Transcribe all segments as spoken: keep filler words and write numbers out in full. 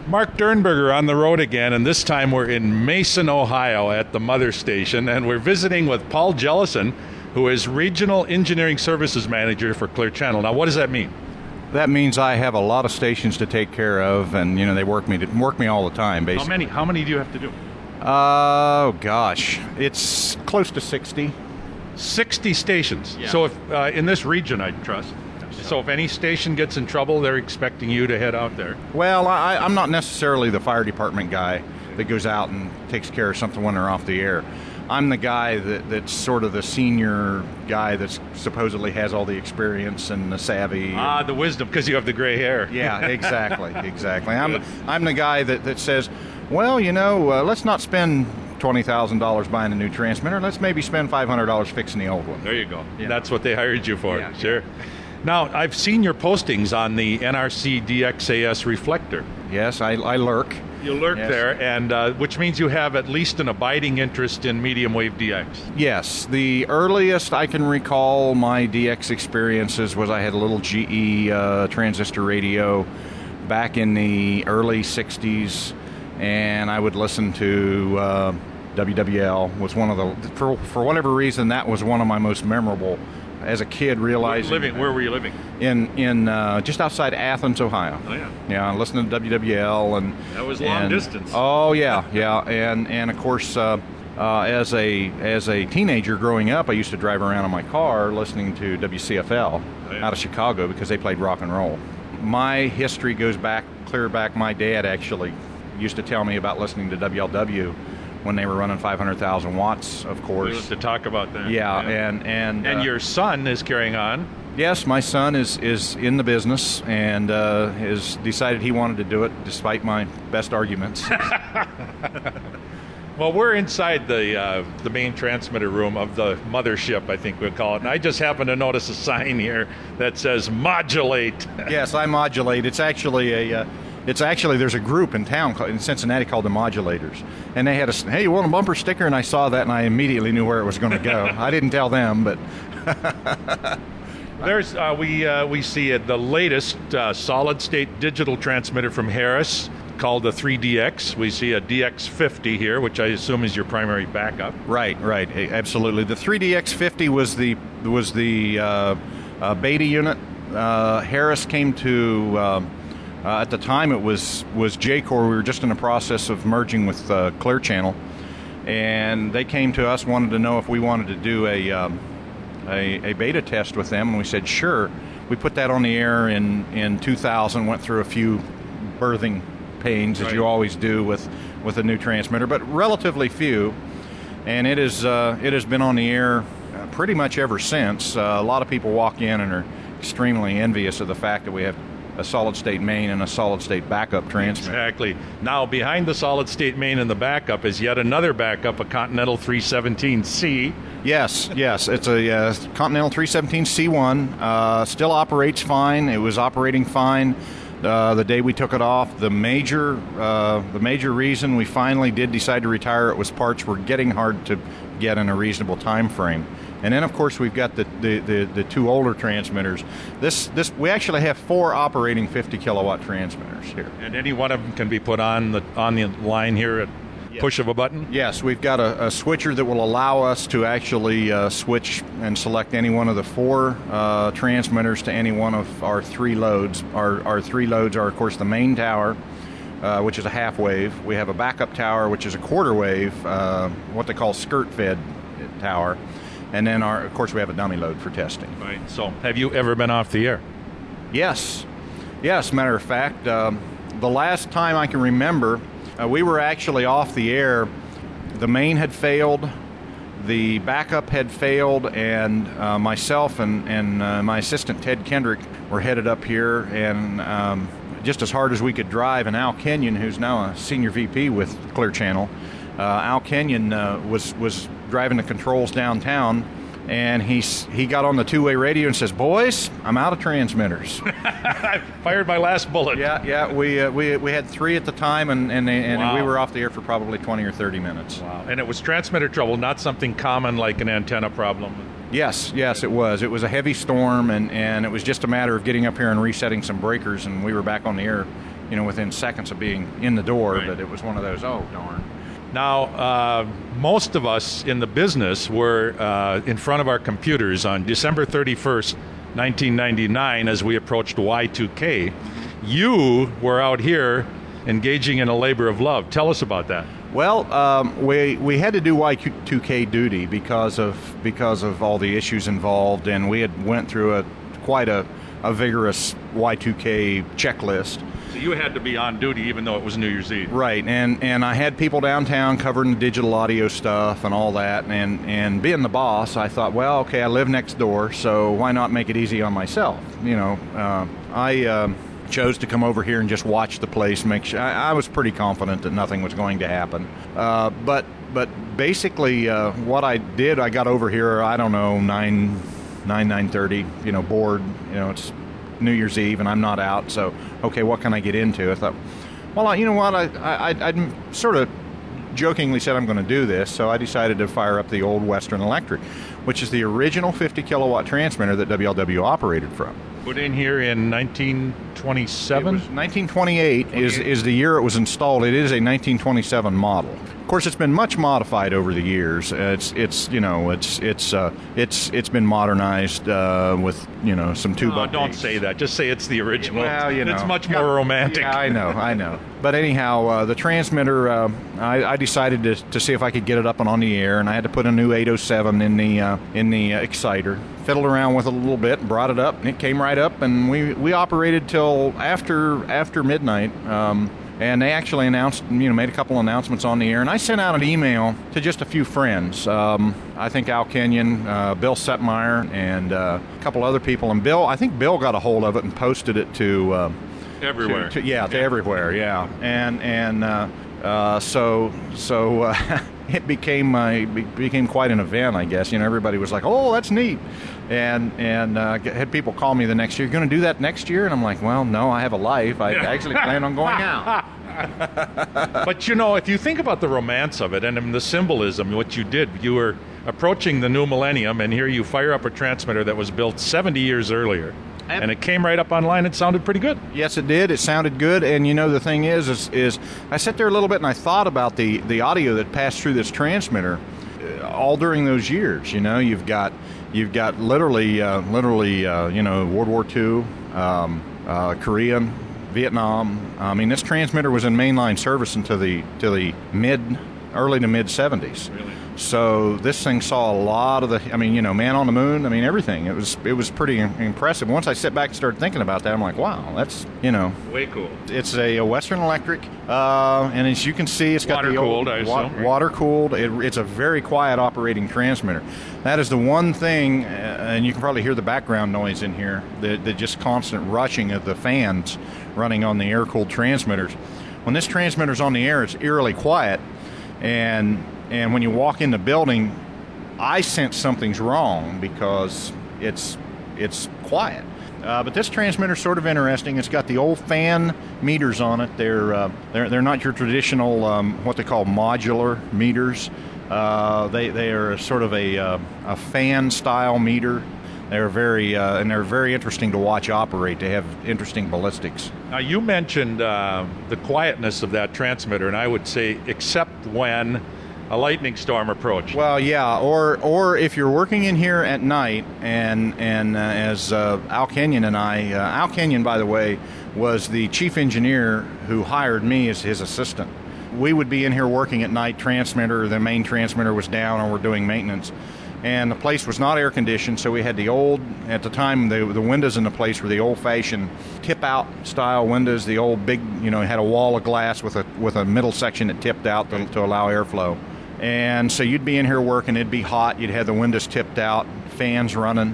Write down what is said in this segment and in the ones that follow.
Mark Dernberger on the road again, and this time we're in Mason, Ohio at the Mother Station, and we're visiting with Paul Jellison, who is Regional Engineering Services Manager for Clear Channel. Now, what does that mean? That means I have a lot of stations to take care of, and you know they work me to, work me all the time, basically. How many? How many do you have to do? Oh gosh, it's close to sixty. Sixty stations. Yeah. So if uh, in this region, I trust. So if any station gets in trouble, they're expecting you to head out there. Well, I, I'm not necessarily the fire department guy that goes out and takes care of something when they're off the air. I'm the guy that, that's sort of the senior guy that supposedly has all the experience and the savvy. Ah, the wisdom, because you have the gray hair. Yeah, exactly, exactly. I'm I'm the guy that, that says, well, you know, uh, let's not spend twenty thousand dollars buying a new transmitter. Let's maybe spend five hundred dollars fixing the old one. There you go. Yeah. That's what they hired you for. Yeah. Sure. Now, I've seen your postings on the N R C D X A S reflector. Yes, I, I lurk. You lurk Yes. there, and uh, which means you have at least an abiding interest in medium wave D X. Yes, the earliest I can recall my D X experiences was I had a little G E uh, transistor radio back in the early sixties, and I would listen to uh, W W L. Was one of the for for whatever reason that was one of my most memorable. As a kid, realizing Living, where were you living? in in uh, just outside Athens, Ohio. Oh yeah. Yeah, listening to W W L and That was long and- distance. Oh yeah, yeah, and and of course, uh, uh, as a as a teenager growing up, I used to drive around in my car listening to W C F L Oh, yeah. out of Chicago because they played rock and roll. My history goes back clear back. My dad actually used to tell me about listening to W L W when they were running five hundred thousand watts, of We course. have to talk about that. Yeah, and and And uh, your son is carrying on. Yes, my son is, is in the business and uh, has decided he wanted to do it despite my best arguments. Well, we're inside the uh, the main transmitter room of the mothership, I think we'll call it. And I just happened to notice a sign here that says modulate. Yes, I modulate. It's actually a, uh, it's actually there's a group in town called, in Cincinnati called the Modulators, and they had a hey, you want a bumper sticker? And I saw that, and I immediately knew where it was going to go. I didn't tell them, but There's uh, we uh, we see uh, the latest uh, solid state digital transmitter from Harris called the three D X. We see a D X fifty here, which I assume is your primary backup. right, right, hey, absolutely. The three D X fifty was the was the uh, uh, beta unit. Uh, Harris came to. Uh, Uh, at the time, it was was J-Core. We were just in the process of merging with uh, Clear Channel, and they came to us, wanted to know if we wanted to do a, um, a a beta test with them, and we said sure. We put that on the air in in two thousand. Went through a few birthing pains, as Right. you always do with with a new transmitter, but relatively few. And it is uh, it has been on the air uh, pretty much ever since. Uh, a lot of people walk in and are extremely envious of the fact that we have a solid-state main and a solid-state backup transmitter. Exactly. Now, behind the solid state main and the backup is yet another backup, a Continental three seventeen C. Yes, yes, it's a uh, Continental three seventeen C one. Uh, still operates fine. It was operating fine uh, the day we took it off. The major, uh, the major reason we finally did decide to retire it was parts were getting hard to get in a reasonable time frame. And then, of course, we've got the, the, the, the two older transmitters. This this we actually have four operating fifty kilowatt transmitters here. And any one of them can be put on the on the line here at Yes. push of a button? Yes, we've got a, a switcher that will allow us to actually uh, switch and select any one of the four uh, transmitters to any one of our three loads. Our, our three loads are, of course, the main tower, uh, which is a half wave. We have a backup tower, which is a quarter wave, uh, what they call skirt-fed tower. And then, our, of course, we have a dummy load for testing. Right. So, have you ever been off the air? Yes. Yes, matter of fact, um, the last time I can remember, uh, we were actually off the air. The main had failed, the backup had failed, and uh, myself and, and uh, my assistant, Ted Kendrick, were headed up here, and um, just as hard as we could drive, and Al Kenyon, who's now a senior V P with Clear Channel, uh, Al Kenyon uh, was, was driving the controls downtown, and he he got on the two-way radio and says, "Boys, I'm out of transmitters." I fired my last bullet. Yeah, yeah. We uh, we we had three at the time, and and, they, and Wow. we were off the air for probably twenty or thirty minutes. Wow. And it was transmitter trouble, not something common like an antenna problem. Yes, yes, it was. It was a heavy storm, and, and it was just a matter of getting up here and resetting some breakers, and we were back on the air you know, within seconds of being in the door. Right. But it was one of those, oh darn. Now, uh, most of us in the business were uh, in front of our computers on December thirty-first, nineteen ninety-nine, as we approached Y two K. You were out here engaging in a labor of love. Tell us about that. Well, um, we we had to do Y two K duty because of because of all the issues involved, and we had went through a quite a, a vigorous Y two K checklist. So you had to be on duty even though it was New Year's Eve. Right, and, and I had people downtown covering the digital audio stuff and all that, and, and being the boss, I thought, well, okay, I live next door, so why not make it easy on myself? You know, uh, I uh, chose to come over here and just watch the place, make sure, I, I was pretty confident that nothing was going to happen. Uh, but but basically uh, what I did, I got over here, I don't know, nine, nine thirty, you know, bored, you know, it's New Year's Eve and I'm not out, so okay, what can I get into? I thought, well, you know what, I, I, I sort of jokingly said I'm going to do this, so I decided to fire up the old Western Electric, which is the original fifty kilowatt transmitter that W L W operated from. Put in here in nineteen twenty-seven? nineteen twenty-eight is, is the year it was installed. It is a nineteen twenty-seven model. Of course, it's been much modified over the years. It's it's you know it's it's uh, it's it's been modernized uh, with you know some tube Oh, updates. don't say that. Just say it's the original. Well, you know, it's much more romantic. Yeah, I know, I know. But anyhow, uh, the transmitter, uh, I, I decided to, to see if I could get it up and on the air, and I had to put a new eight oh seven in the uh, in the uh, exciter. Fiddled around with it a little bit, brought it up, and it came right up, and we, we operated till after after midnight. Um, and they actually announced, you know, made a couple announcements on the air, and I sent out an email to just a few friends. Um, I think Al Kenyon, uh, Bill Setmeyer, and uh, a couple other people. And Bill, I think Bill got a hold of it and posted it to uh, Everywhere. To, to, yeah, to Yeah. everywhere. Yeah, and and uh, uh, so so uh, it became uh, it be- became quite an event, I guess. You know, everybody was like, "Oh, that's neat," and and uh, had people call me the next year. You're going to do that next year? And I'm like, "Well, no, I have a life. I actually plan on going out." But you know, if you think about the romance of it and the symbolism, what you did, you were approaching the new millennium, and here you fire up a transmitter that was built seventy years earlier. And it came right up online. It sounded pretty good. Yes, it did. It sounded good. And you know, the thing is, is, is I sat there a little bit and I thought about the, the audio that passed through this transmitter uh, all during those years. You know, you've got you've got literally uh, literally uh, you know World War Two, um, uh, Korean, Vietnam. I mean, this transmitter was in mainline service until the to the mid early to mid seventies. Really? So this thing saw a lot of the, I mean, you know, man on the moon. I mean, everything. It was it was pretty impressive. Once I sit back and started thinking about that, I'm like, wow, that's, you know. Way cool. It's a, a Western Electric, uh, and as you can see, it's got the old Water-cooled, I wa- assume. water-cooled. It, it's a very quiet operating transmitter. That is the one thing, uh, and you can probably hear the background noise in here, the, the just constant rushing of the fans running on the air-cooled transmitters. When this transmitter's on the air, it's eerily quiet, and and when you walk in the building, I sense something's wrong because it's it's quiet. Uh, but this transmitter's sort of interesting. It's got the old fan meters on it. They're uh, they're they're not your traditional um, what they call modular meters. Uh, they they are sort of a uh, a fan style meter. They're very uh, and they're very interesting to watch operate. They have interesting ballistics. Now, you mentioned uh, the quietness of that transmitter, and I would say except when a lightning storm approached. Well, yeah, or or if you're working in here at night, and and uh, as uh, Al Kenyon and I, uh, Al Kenyon, by the way, was the chief engineer who hired me as his assistant. We would be in here working at night. Transmitter, the main transmitter was down, or we're doing maintenance, and the place was not air conditioned, so we had the old, at the time, the the windows in the place were the old-fashioned tip-out style windows. The old big, you know, it had a wall of glass with a with a middle section that tipped out to, to allow airflow. And so you'd be in here working, it'd be hot, you'd have the windows tipped out, fans running,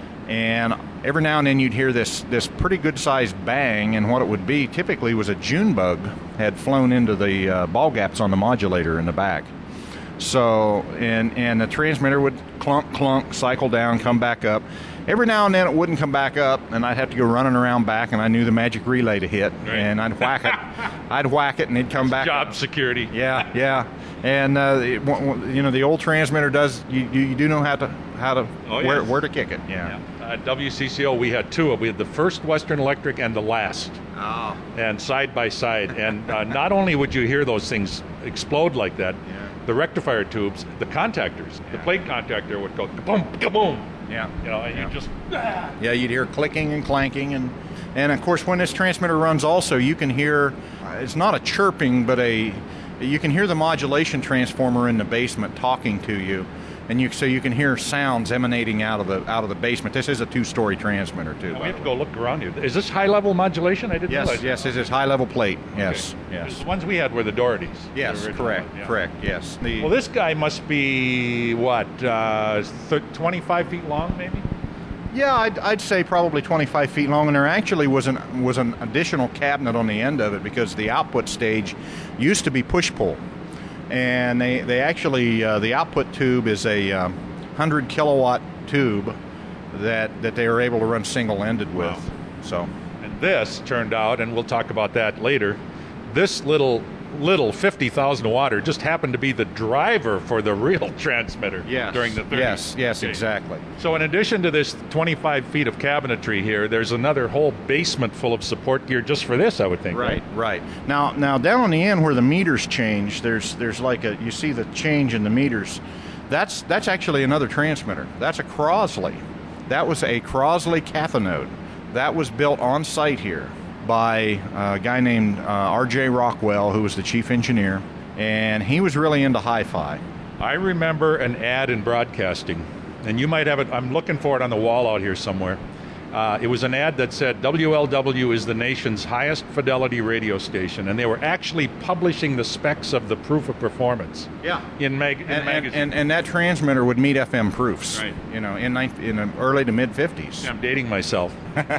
and every now and then you'd hear this this pretty good-sized bang, and what it would be typically was a June bug had flown into the uh, ball gaps on the modulator in the back. So, and, and the transmitter would clunk, clunk, cycle down, come back up. Every now and then it wouldn't come back up, and I'd have to go running around back, and I knew the magic relay to hit, Right. and I'd whack it. I'd whack it, and it'd come back Job up. security. Yeah, yeah, and uh, it, w- w- you know the old transmitter does. You, you, you do know how to how to Oh, where yes. where to kick it. Yeah. Yeah. At W C C O, we had two. We had the first Western Electric and the last. Oh. And side by side. And uh, not only would you hear those things explode like that, Yeah. the rectifier tubes, the contactors, the Yeah. plate contactor would go kaboom, kaboom. Yeah. You know, and Yeah. you just, ah. Yeah, you'd hear clicking and clanking, and and of course when this transmitter runs, also you can hear. Uh, it's not a chirping, but a you can hear the modulation transformer in the basement talking to you, and you so you can hear sounds emanating out of the out of the basement. This is a two-story transmitter too. Now by we have the to way. go look around here. Is this high-level modulation? I didn't Yes, realize. yes, this is high-level plate. Yes, Okay. yes, The ones we had were the Dohertys. the yes. original Correct, one, yeah. correct. Yes. The, Well, this guy must be, what, uh, th- twenty-five feet long, maybe? Yeah, I'd, I'd say probably twenty-five feet long, and there actually was an was an additional cabinet on the end of it because the output stage used to be push-pull, and they they actually uh, the output tube is a um, one hundred kilowatt tube that that they were able to run single-ended with. Wow. So And this turned out, and we'll talk about that later, this little little fifty thousand watter just happened to be the driver for the real transmitter yes, during the thirties. yes, yes, Okay. exactly. So in addition to this twenty-five feet of cabinetry here, there's another whole basement full of support gear just for this, I would think. Right, right. Now, now down on the end where the meters change, there's there's like a you see the change in the meters. That's that's actually another transmitter. That's a Crosley. That was a Crosley cathinode. That was built on site here by a guy named uh, R J Rockwell, who was the chief engineer, and he was really into hi-fi. I remember an ad in broadcasting, and you might have it, I'm looking for it on the wall out here somewhere. Uh, it was an ad that said W L W is the nation's highest fidelity radio station, and they were actually publishing the specs of the proof of performance Yeah. in, mag- in And, and, magazines. and, and that transmitter would meet F M proofs, Right. you know, in, ninth, in the early to mid fifties. I'm dating myself.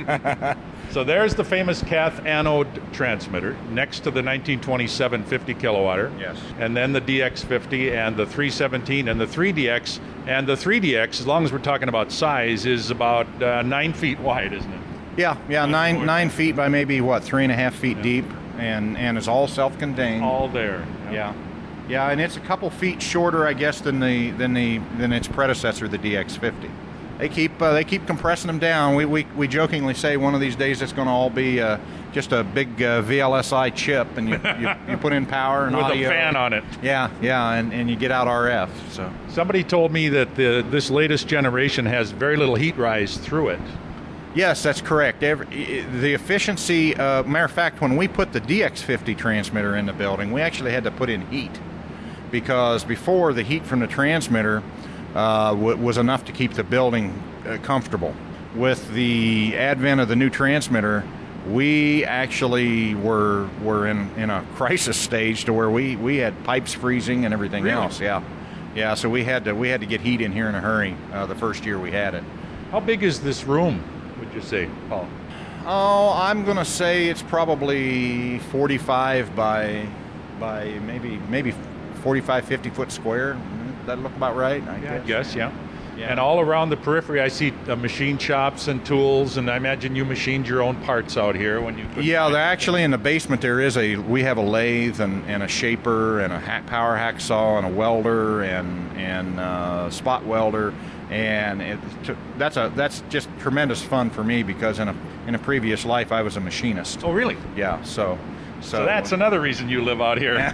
So there's the famous cath anode transmitter next to the nineteen twenty-seven fifty kilowatter. Yes. And then the D X fifty and the three seventeen and the three D X. And the three D X, as long as we're talking about size, is about uh, nine feet wide, isn't it? Yeah, yeah, Much nine more. nine feet by maybe what three and a half feet deep, and and is all self-contained. All there. Yeah, yeah, and it's a couple feet shorter, I guess, than the than the than its predecessor, the D X fifty. They keep uh, they keep compressing them down. We, we we jokingly say one of these days it's going to all be uh, just a big uh, V L S I chip, and you, you, you put in power and With audio. a fan on it. Yeah, yeah, and, and you get out R F. So Somebody told me that the, this latest generation has very little heat rise through it. yes, that's correct. Every, the efficiency. Uh, matter of fact, when we put the D X fifty transmitter in the building, we actually had to put in heat because before the heat from the transmitter uh, w- was enough to keep the building uh, comfortable. With the advent of the new transmitter, we actually were were in, in a crisis stage to where we, we had pipes freezing and everything Really? else. Yeah, yeah. So we had to we had to get heat in here in a hurry. Uh, the first year we had it. How big is this room, would you say, Paul? Oh, I'm gonna say it's probably forty-five by by maybe maybe forty-five, fifty foot square. Mm, That look about right? I Yeah, guess. yes, yeah. Yeah. And all around the periphery, I see uh, machine shops and tools, and I imagine you machined your own parts out here when you. Put Yeah, they're actually in the basement. There is a we have a lathe and, and a shaper and a ha- power hacksaw and a welder and and uh, spot welder, and it, t- that's a that's just tremendous fun for me because in a in a previous life I was a machinist. Oh, really? Yeah, so so, So that's another reason you live out here.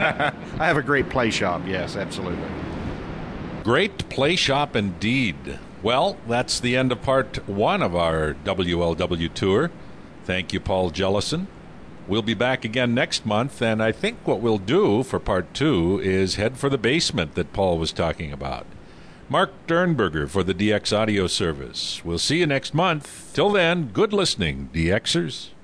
I have a great play shop. Yes, absolutely. Great play shop indeed. Well, that's the end of part one of our W L W tour. Thank you, Paul Jellison. We'll be back again next month, and I think what we'll do for part two is head for the basement that Paul was talking about. Mark Dernberger for the D X Audio Service. We'll see you next month. Till then, good listening, D Xers.